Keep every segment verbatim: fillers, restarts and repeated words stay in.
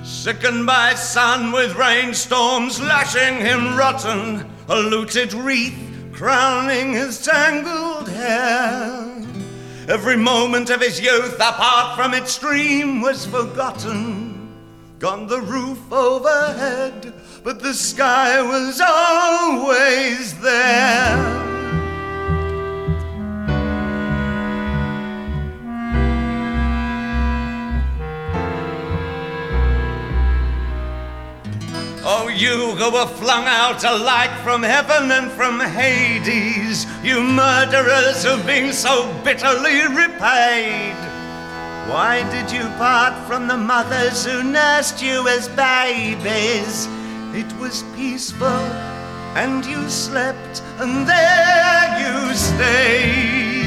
Sickened by sun with rainstorms lashing him rotten, a looted wreath crowning his tangled hair. Every moment of his youth, apart from its dream, was forgotten. Gone the roof overhead, but the sky was always there. Oh, you who were flung out alike from heaven and from Hades, you murderers who've been so bitterly repaid. Why did you part from the mothers who nursed you as babies? It was peaceful, and you slept, and there you stayed.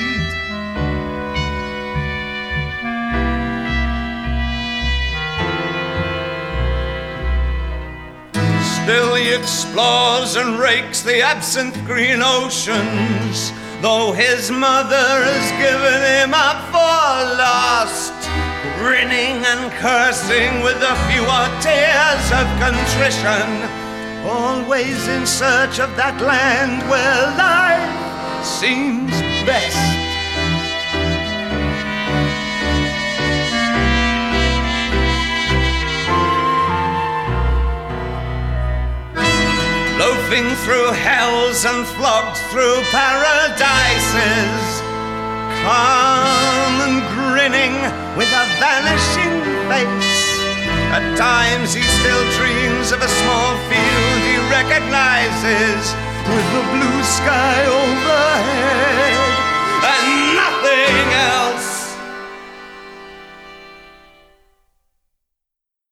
Still he explores and rakes the absent green oceans, though his mother has given him up for lost, grinning and cursing with the fewer tears of contrition, always in search of that land where life seems best. Loafing through hells and flogged through paradises, calm and grinning with a vanishing face. At times he still dreams of a small field he recognizes with the blue sky overhead.